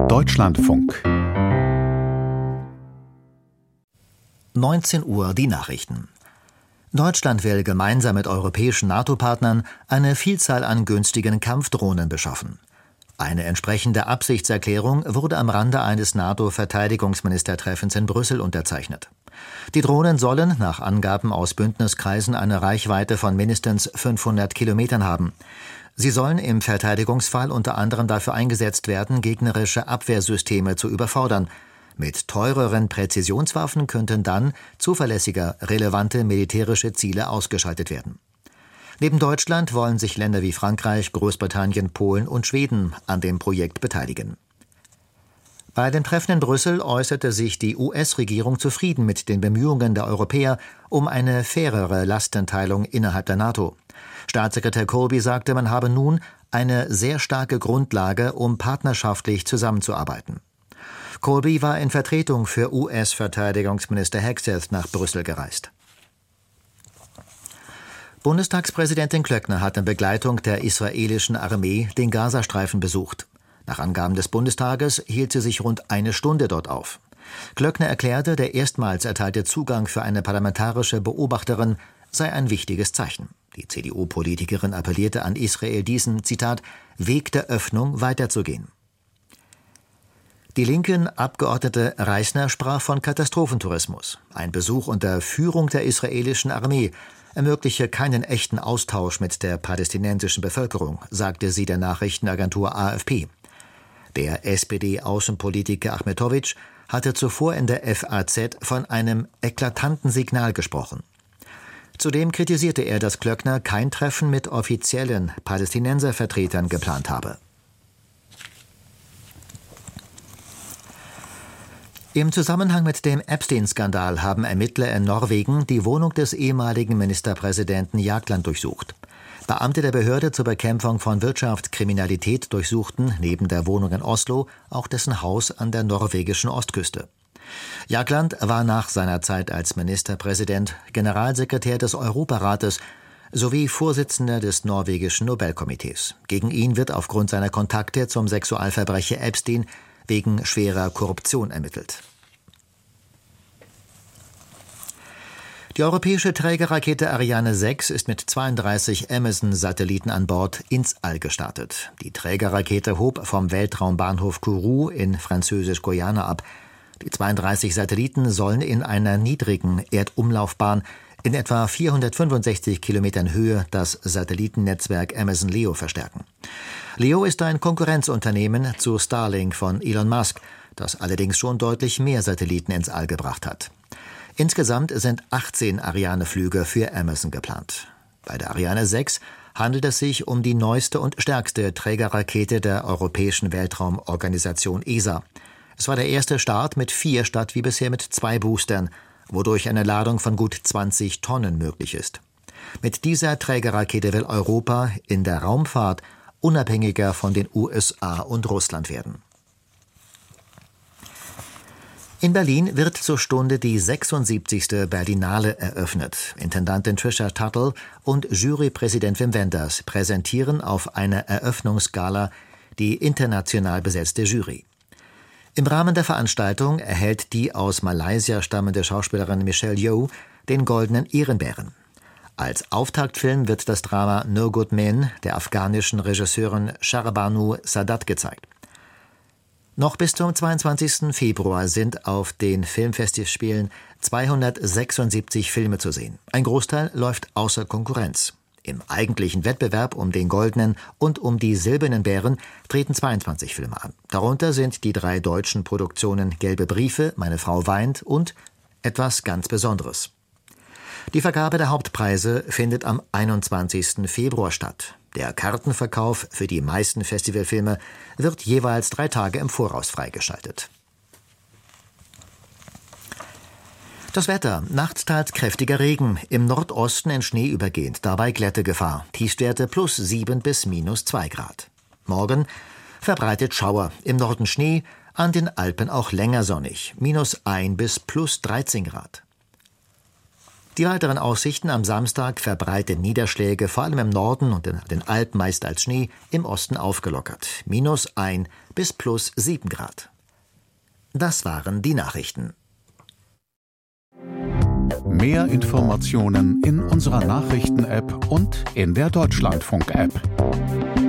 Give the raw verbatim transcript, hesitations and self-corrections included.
Deutschlandfunk. neunzehn Uhr die Nachrichten. Deutschland will gemeinsam mit europäischen NATO-Partnern eine Vielzahl an günstigen Kampfdrohnen beschaffen. Eine entsprechende Absichtserklärung wurde am Rande eines NATO-Verteidigungsministertreffens in Brüssel unterzeichnet. Die Drohnen sollen nach Angaben aus Bündniskreisen eine Reichweite von mindestens fünfhundert Kilometern haben. Sie sollen im Verteidigungsfall unter anderem dafür eingesetzt werden, gegnerische Abwehrsysteme zu überfordern. Mit teureren Präzisionswaffen könnten dann zuverlässiger relevante militärische Ziele ausgeschaltet werden. Neben Deutschland wollen sich Länder wie Frankreich, Großbritannien, Polen und Schweden an dem Projekt beteiligen. Bei dem Treffen in Brüssel äußerte sich die U S-Regierung zufrieden mit den Bemühungen der Europäer um eine fairere Lastenteilung innerhalb der NATO. Staatssekretär Colby sagte, man habe nun eine sehr starke Grundlage, um partnerschaftlich zusammenzuarbeiten. Colby war in Vertretung für U S-Verteidigungsminister Hegseth nach Brüssel gereist. Bundestagspräsidentin Klöckner hat in Begleitung der israelischen Armee den Gazastreifen besucht. Nach Angaben des Bundestages hielt sie sich rund eine Stunde dort auf. Klöckner erklärte, der erstmals erteilte Zugang für eine parlamentarische Beobachterin sei ein wichtiges Zeichen. Die C D U-Politikerin appellierte an Israel, diesen, Zitat, Weg der Öffnung weiterzugehen. Die linken Abgeordnete Reisner sprach von Katastrophentourismus. Ein Besuch unter Führung der israelischen Armee ermögliche keinen echten Austausch mit der palästinensischen Bevölkerung, sagte sie der Nachrichtenagentur A F P. Der S P D-Außenpolitiker Achmetovic hatte zuvor in der F A Z von einem eklatanten Signal gesprochen. Zudem kritisierte er, dass Klöckner kein Treffen mit offiziellen Palästinenservertretern geplant habe. Im Zusammenhang mit dem Epstein-Skandal haben Ermittler in Norwegen die Wohnung des ehemaligen Ministerpräsidenten Jagland durchsucht. Beamte der Behörde zur Bekämpfung von Wirtschaftskriminalität durchsuchten neben der Wohnung in Oslo auch dessen Haus an der norwegischen Ostküste. Jagland war nach seiner Zeit als Ministerpräsident Generalsekretär des Europarates sowie Vorsitzender des norwegischen Nobelkomitees. Gegen ihn wird aufgrund seiner Kontakte zum Sexualverbrecher Epstein wegen schwerer Korruption ermittelt. Die europäische Trägerrakete Ariane sechs ist mit zweiunddreißig Amazon-Satelliten an Bord ins All gestartet. Die Trägerrakete hob vom Weltraumbahnhof Kourou in Französisch-Guyana ab. Die zweiunddreißig Satelliten sollen in einer niedrigen Erdumlaufbahn in etwa vierhundertfünfundsechzig Kilometern Höhe das Satellitennetzwerk Amazon Leo verstärken. Leo ist ein Konkurrenzunternehmen zu Starlink von Elon Musk, das allerdings schon deutlich mehr Satelliten ins All gebracht hat. Insgesamt sind achtzehn Ariane-Flüge für Amazon geplant. Bei der Ariane sechs handelt es sich um die neueste und stärkste Trägerrakete der Europäischen Weltraumorganisation E S A. Es war der erste Start mit vier statt wie bisher mit zwei Boostern, wodurch eine Ladung von gut zwanzig Tonnen möglich ist. Mit dieser Trägerrakete will Europa in der Raumfahrt unabhängiger von den U S A und Russland werden. In Berlin wird zur Stunde die sechsundsiebzigste Berlinale eröffnet. Intendantin Trisha Tuttle und Jurypräsident Wim Wenders präsentieren auf einer Eröffnungsgala die international besetzte Jury. Im Rahmen der Veranstaltung erhält die aus Malaysia stammende Schauspielerin Michelle Yeoh den Goldenen Ehrenbären. Als Auftaktfilm wird das Drama No Good Men der afghanischen Regisseurin Shahrbanu Sadat gezeigt. Noch bis zum zweiundzwanzigsten Februar sind auf den Filmfestspielen zweihundertsechsundsiebzig Filme zu sehen. Ein Großteil läuft außer Konkurrenz. Im eigentlichen Wettbewerb um den Goldenen und um die Silbernen Bären treten zweiundzwanzig Filme an. Darunter sind die drei deutschen Produktionen Gelbe Briefe, Meine Frau weint und Etwas ganz Besonderes. Die Vergabe der Hauptpreise findet am einundzwanzigsten Februar statt. Der Kartenverkauf für die meisten Festivalfilme wird jeweils drei Tage im Voraus freigeschaltet. Das Wetter. Nachts teils kräftiger Regen. Im Nordosten in Schnee übergehend. Dabei Glättegefahr. Tiefstwerte plus sieben bis minus zwei Grad. Morgen verbreitet Schauer. Im Norden Schnee, an den Alpen auch länger sonnig. Minus ein bis plus dreizehn Grad. Die weiteren Aussichten am Samstag: verbreitete Niederschläge, vor allem im Norden und in den Alpen meist als Schnee, im Osten aufgelockert. Minus ein bis plus sieben Grad. Das waren die Nachrichten. Mehr Informationen in unserer Nachrichten-App und in der Deutschlandfunk-App.